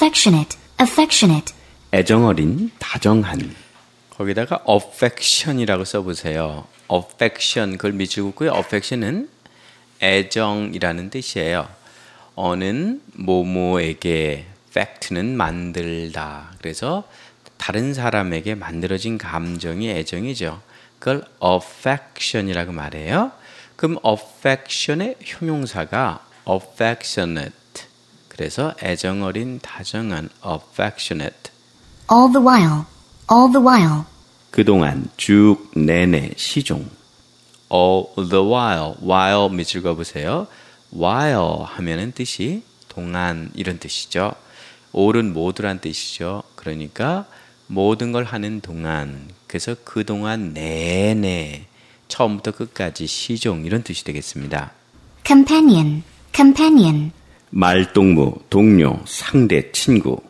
affectionate, affectionate. 애정어린, 다정한. 거기다가 affection이라고 써보세요. affection, 그걸 미치고요. affection은 애정이라는 뜻이에요. 어는 뭐뭐에게, fact는 만들다. 그래서 다른 사람에게 만들어진 감정이 애정이죠. 그걸 affection이라고 말해요. 그럼 affection의 형용사가 affectionate. 그래서 애정어린, 다정한, affectionate. All the while, all the while. 그동안, 쭉, 내내, 시종. all the while 밑줄 그어보세요. while 하면은 뜻이 동안 이런 뜻이죠. all은 모두란 뜻이죠. 그러니까 모든 걸 하는 동안, 그래서 그동안 내내 처음부터 끝까지 시종 이런 뜻이 되겠습니다. Companion, companion. 말동무, 동료, 상대, 친구.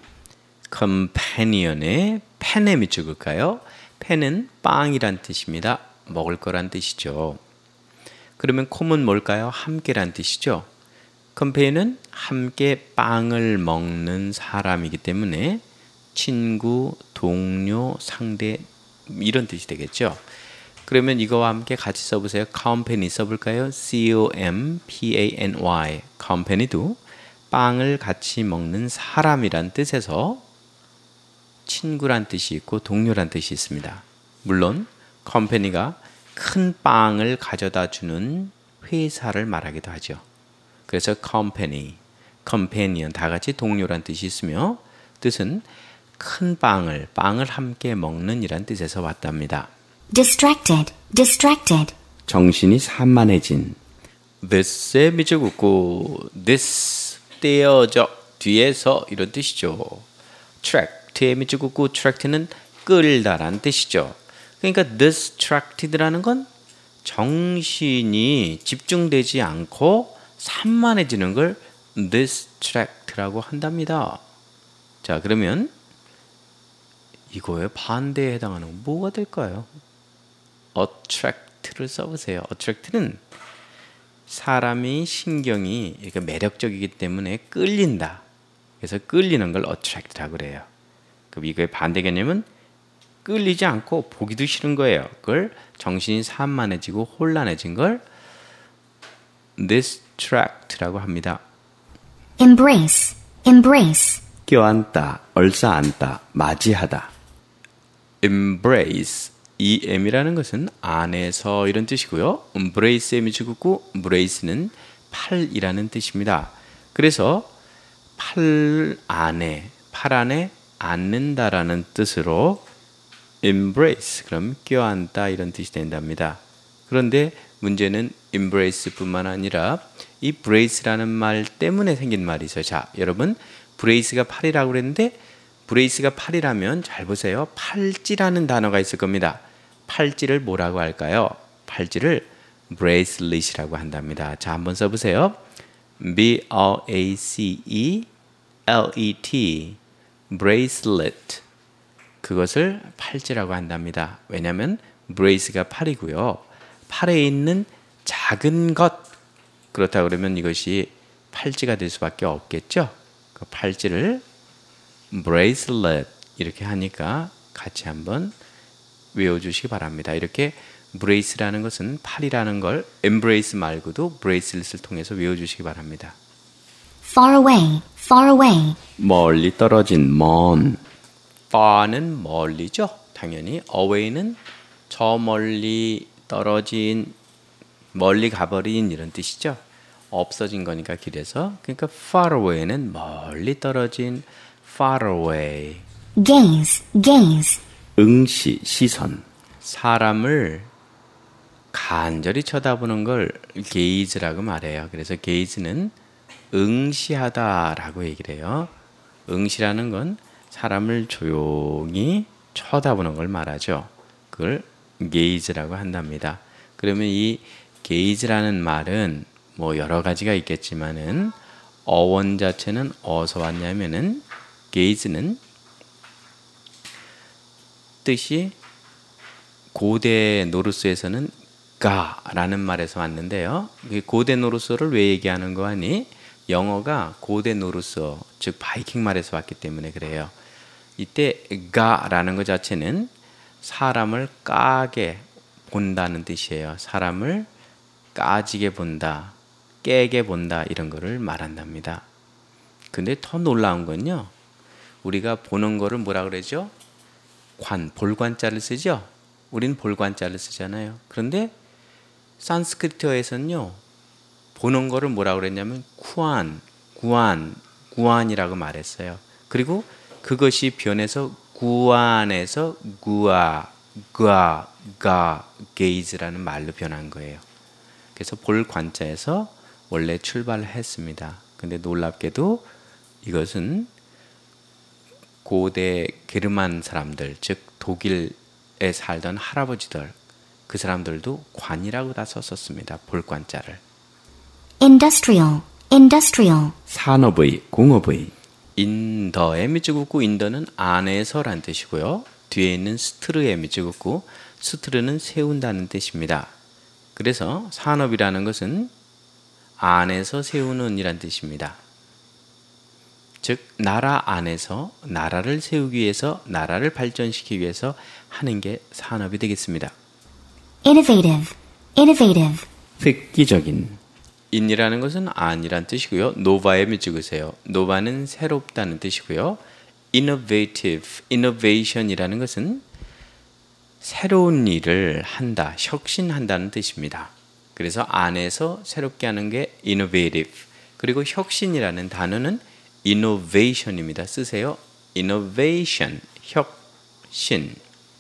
companion의 펜에 밑줄 그을까요? 펜은 빵이란 뜻입니다. 먹을 거란 뜻이죠. 그러면 콤은 뭘까요? 함께란 뜻이죠. companion은 함께 빵을 먹는 사람이기 때문에 친구, 동료, 상대 이런 뜻이 되겠죠. 그러면 이거와 함께 같이 써보세요. company 써볼까요? C-O-M-P-A-N-Y. company도 빵을 같이 먹는 사람이란 뜻에서 친구란 뜻이 있고 동료란 뜻이 있습니다. 물론 company가 큰 빵을 가져다 주는 회사를 말하기도 하죠. 그래서 company, companion 다 같이 동료란 뜻이 있으며 뜻은 큰 빵을 함께 먹는 이란 뜻에서 왔답니다. Distracted, distracted. 정신이 산만해진. this에 밑줄 긋고 this 떼어져 뒤에서 이런 뜻이죠. track 뒤에 밑줄 긋고 tract는 끌다라는 뜻이죠. 그러니까 distracted라는 건 정신이 집중되지 않고 산만해지는 걸 distract라고 한답니다. 자, 그러면 이거에 반대에 해당하는 건 뭐가 될까요? attract를 써보세요. attract는 사람이 신경이 이렇게 매력적이기 때문에 끌린다. 그래서 끌리는 걸 attract라고 그래요. 그럼 이거의 반대 개념은 끌리지 않고 보기도 싫은 거예요. 그걸 정신이 산만해지고 혼란해진 걸 distract라고 합니다. Embrace, embrace. 껴안다, 얼싸안다, 맞이하다. embrace, 이 M이라는 것은 안에서 이런 뜻이고요. embrace에 밑줄 긋고 embrace는 팔이라는 뜻입니다. 그래서 팔 안에 앉는다라는 뜻으로 embrace, 그럼 껴안다 이런 뜻이 된답니다. 그런데 문제는 embrace뿐만 아니라 이 brace라는 말 때문에 생긴 말이 있어요. 자, 여러분 brace가 팔이라고 그랬는데 brace가 팔이라면 잘 보세요. 팔찌라는 단어가 있을 겁니다. 팔찌를 뭐라고 할까요? 팔찌를 bracelet이라고 한답니다. 자, 한번 써보세요. B-R-A-C-E-L-E-T bracelet. 그것을 팔찌라고 한답니다. 왜냐하면 brace가 팔이고요. 팔에 있는 작은 것, 그렇다 그러면 이것이 팔찌가 될 수밖에 없겠죠. 그 팔찌를 bracelet 이렇게 하니까 같이 한번 외워주시기 바랍니다. 이렇게 brace라는 것은 팔이라는 걸 embrace 말고도 bracelet을 통해서 외워주시기 바랍니다. Far away, far away. 멀리 떨어진, 먼. far는 멀리죠. 당연히 away는 저 멀리 떨어진, 멀리 가버린 이런 뜻이죠. 없어진 거니까 길에서. 그러니까 far away는 멀리 떨어진, far away. Gaze, gaze. 응시, 시선. 사람을 간절히 쳐다보는 걸 gaze라고 말해요. 그래서 gaze는 응시하다라고 얘기를 해요. 응시라는 건 사람을 조용히 쳐다보는 걸 말하죠. 그걸 gaze라고 한답니다. 그러면 이 gaze라는 말은 뭐 여러 가지가 있겠지만은 어원 자체는 어디서 왔냐면은 gaze는 뜻이 고대 노르스에서는 가라는 말에서 왔는데요. 고대 노르스를 왜 얘기하는 거 아니? 영어가 고대 노르스어, 즉 바이킹 말에서 왔기 때문에 그래요. 이때 가라는 것 자체는 사람을 까게 본다는 뜻이에요. 사람을 까지게 본다, 깨게 본다 이런 거를 말한답니다. 근데 더 놀라운 건요. 우리가 보는 거를 뭐라 그러죠? 볼관자를 쓰죠? 우린 볼관자를 쓰잖아요. 그런데 산스크리트어에서는요. 보는 거를 뭐라 그랬냐면 구안이라고 말했어요. 그리고 그것이 변해서 구안에서 게이즈라는 말로 변한 거예요. 그래서 볼 관자에서 원래 출발을 했습니다. 근데 놀랍게도 이것은 고대 게르만 사람들, 즉 독일에 살던 할아버지들, 그 사람들도 관이라고 다 썼었습니다. 볼 관자를. industrial, industrial, 산업의, 공업의. 인더에 밑줄 긋고 인더는 안에서란 뜻이고요. 뒤에 있는 스트르에 밑줄 긋고 스트르는 세운다는 뜻입니다. 그래서 산업이라는 것은 안에서 세우는 이란 뜻입니다. 즉 나라 안에서 나라를 세우기 위해서, 나라를 발전시키기 위해서 하는 게 산업이 되겠습니다. innovative, innovative, 획기적인. 인이라는 것은 안이란 뜻이고요. 노바에 밑줄 그으세요. 노바는 새롭다는 뜻이고요. innovative, innovation이라는 것은 새로운 일을 한다, 혁신한다는 뜻입니다. 그래서 안에서 새롭게 하는 게 innovative. 그리고 혁신이라는 단어는 innovation입니다. 쓰세요. innovation, 혁신.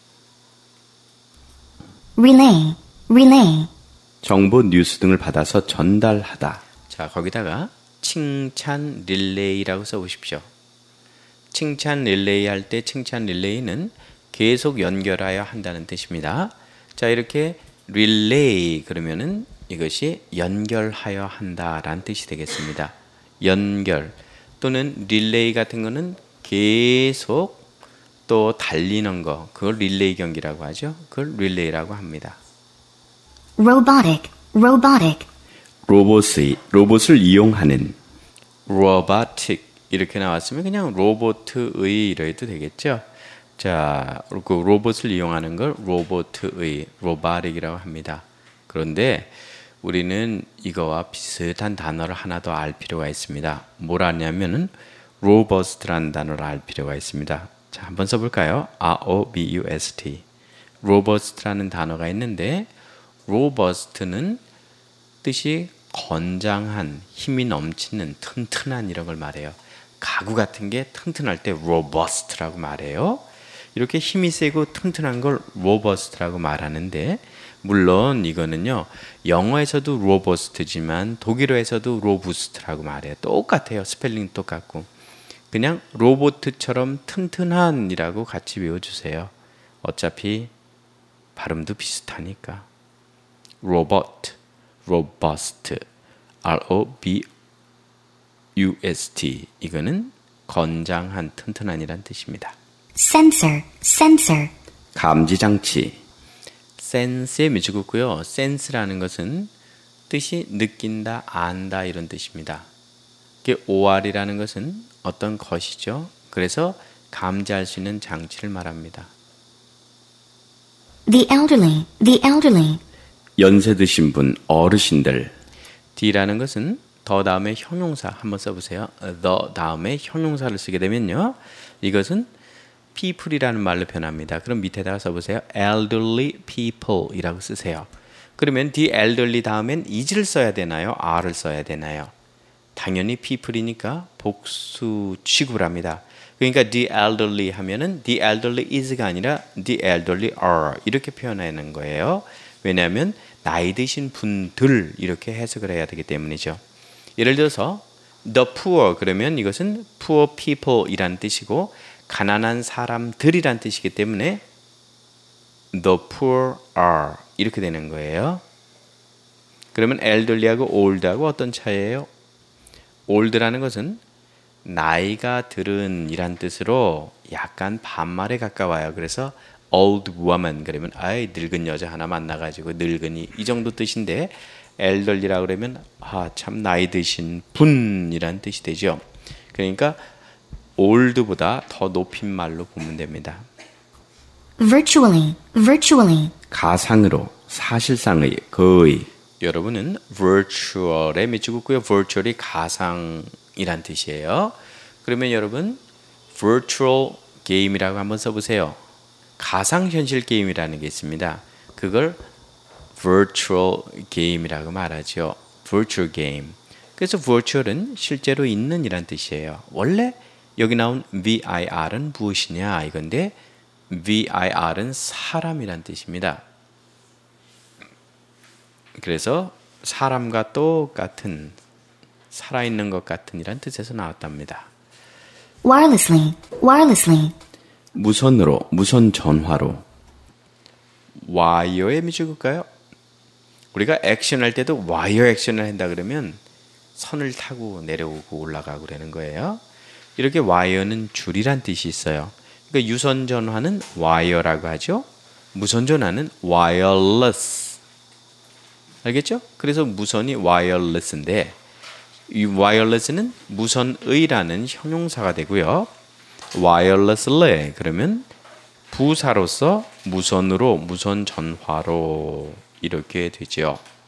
relay, relay, 정보, 뉴스 등을 받아서 전달하다. 자, 거기다가 칭찬 릴레이라고 써보십시오. 칭찬 릴레이 할 때 칭찬 릴레이는 계속 연결하여 한다는 뜻입니다. 자, 이렇게 릴레이 그러면은 이것이 연결하여 한다라는 뜻이 되겠습니다. 연결 또는 릴레이 같은 거는 계속 또 달리는 거, 그걸 릴레이 경기라고 하죠. 그걸 릴레이라고 합니다. robotic, robotic, 로봇을 이용하는 robotic 이렇게 나왔으면 그냥 로봇의 이래도 되겠죠. 자, 그 로봇을 이용하는 걸 로봇의 robotic이라고 합니다. 그런데 우리는 이거와 비슷한 단어를 하나 더 알 필요가 있습니다. 뭐라냐면은 robust라는 단어를 알 필요가 있습니다. 자, 한번 써볼까요? R-O-B-U-S-T. robust라는 단어가 있는데 robust는 뜻이 건장한, 힘이 넘치는, 튼튼한 이런 걸 말해요. 가구 같은 게 튼튼할 때 robust라고 말해요. 이렇게 힘이 세고 튼튼한 걸 robust라고 말하는데 물론 이거는요. 영어에서도 robust지만 독일어에서도 robust라고 말해요. 똑같아요. 스펠링 똑같고. 그냥 로봇처럼 튼튼한이라고 같이 외워주세요. 어차피 발음도 비슷하니까. robot, robust, R-O-B-U-S-T 이거는 건장한, 튼튼한이란 뜻입니다. sensor, sensor, 감지장치. 센스에 밑줄 긋고요. 센스라는 것은 뜻이 느낀다, 안다 이런 뜻입니다. OR이라는 것은 어떤 것이죠. 그래서 감지할 수 있는 장치를 말합니다. the elderly, the elderly, 연세 드신 분, 어르신들. D라는 것은 더 다음에 형용사 한번 써보세요. the 다음에 형용사를 쓰게 되면요. 이것은 people이라는 말로 변합니다. 그럼 밑에다가 써보세요. elderly people 이라고 쓰세요. 그러면 the elderly 다음엔 is를 써야 되나요? are를 써야 되나요? 당연히 people이니까 복수 취급을 합니다. 그러니까 the elderly 하면은 the elderly is가 아니라 the elderly are 이렇게 표현하는 거예요. 왜냐하면 나이 드신 분들 이렇게 해석을 해야 되기 때문이죠. 예를 들어서 the poor 그러면 이것은 poor people 이란 뜻이고 가난한 사람들이란 뜻이기 때문에 the poor are 이렇게 되는 거예요. 그러면 elderly하고 old하고 어떤 차이예요? old라는 것은 나이가 들은 이란 뜻으로 약간 반말에 가까워요. 그래서 old woman 그러면 아이 늙은 여자 하나 만나가지고 늙은이 이 정도 뜻인데 elderly라 그러면 참 나이 드신 분이란 뜻이 되죠. 그러니까 old보다 더 높인 말로 보면 됩니다. virtually, virtually, 가상으로, 사실상의, 거의. 여러분은 virtual에 미치고요. virtual이 가상이란 뜻이에요. 그러면 여러분 virtual game이라고 한번 써보세요. 가상현실 게임이라는 게 있습니다. 그걸 virtual game이라고 말하죠. virtual game. 그래서 virtual은 실제로 있는 이란 뜻이에요. 원래 여기 나온 VIR은 무엇이냐 이건데 VIR은 사람이란 뜻입니다. 그래서 사람과 똑같은 살아있는 것 같은 이란 뜻에서 나왔답니다. wirelessly, wirelessly, 무선으로, 무선 전화로. 와이어에 미쳐볼까요? 우리가 액션할 때도 와이어 액션을 한다 그러면 선을 타고 내려오고 올라가고 그러는 거예요. 이렇게 와이어는 줄이란 뜻이 있어요. 그러니까 유선 전화는 와이어라고 하죠. 무선 전화는 wireless. 알겠죠? 그래서 무선이 wireless인데 이 wireless는 무선의라는 형용사가 되고요. wirelessly 그러면 부사로서 무선으로, 무선 전화로 이렇게 되죠.